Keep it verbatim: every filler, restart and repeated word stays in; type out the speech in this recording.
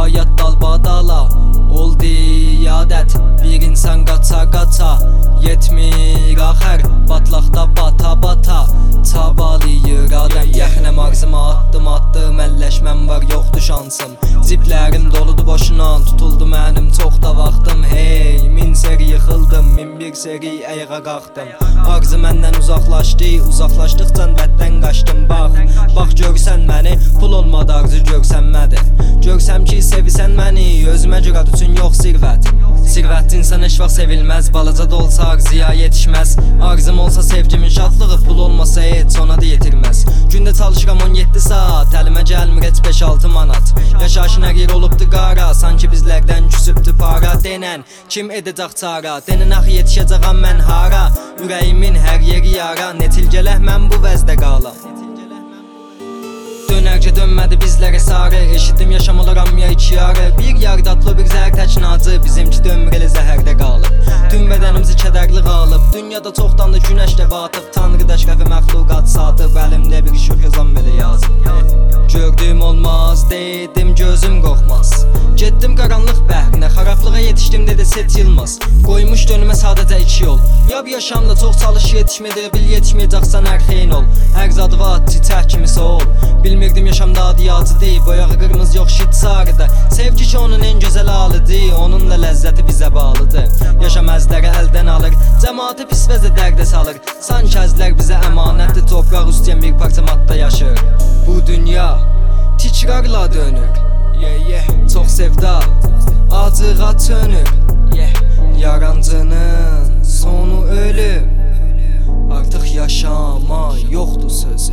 hayat dalbadala oldu iadət. Bir insan qaça qaça yetmir axır, batlaqda bata bata çabalayır adam. Yaxınəm ağzıma atdım atdım, əlləşməm var yoxdur şansım. Ciblərim doludu boşuna, tutuldu mənim çox da vaxtım. Hey, min seri yıxıldım, min bir seri ayağa qalxdım. Ağzı məndən uzaqlaşdı, uzaqlaşdıqca bəddən qaçdım. Bax, bax görsən məni, pul olmadı arzu görsənmədi. Görsəm ki sevisən məni, özümə görə üçün yox sirvət. Sirvət insan heç vaxt sevilməz, balaca da olsa arzuya yetişməz. Arzum olsa sevgimin şadlığı, pul olmasa heç ona da yetirməz. Gündə çalışıram on yeddi saat, əlimə gəlmir heç beş altı manat. Yaşayışın hər yer olubdu qara, sanki bizlərdən küsübdü para. Denən kim edəcək çara, denən axı yetişəcəyəm mən hara. Ürəyimin hər yeri yara, netil gələ mən bu vəzdə qalam. Dönərcə dönmədi bizlərə sarı, eşitdim yaşamalar ya iki yarı. Bir yar dadlı bir zəhər təkinacı, bizimki dönmür elə zəhərdə qalıb. Tüm bədənimizi kədərli qalıb, dünyada çoxdan da günəş də batıb. Tanrı dəşrəfi məxluqat satıb, əlimdə bir şöh yazam belə yazıb. Gördüyüm olmaz, dedim gözüm qorxmaz. Getdim qaranlıq bəhrinə, xarablığa yetişdim dedi set yılmaz. Qoymuşdu önümə sadəcə iki yol, ya bir yaşamda çox çalış yetişmədə bil, yetişməyəcəksən hər xeyin ol. Hər zadı var çiçək kimisi ol, bilmirdim yaşamda adı yazıdır. Boyağı qırmızı yox şit sarıdır, sevgi ki onun en gözəl halıdır. Onunla ləzzəti bizə bağlıdır, yaşam əzləri əldən alır, cəmaatı pis vəzə dərdə salır. Sanki əzlər bizə əmanətdir, topraq üstəyən bir parça maddə yaşır. Bu dünya tikrarla dönür, yeah, yeah. Çox sevda acığa çönür, yeah. Yarancının sonu ölüm, artıq yaşama yoxdur söz.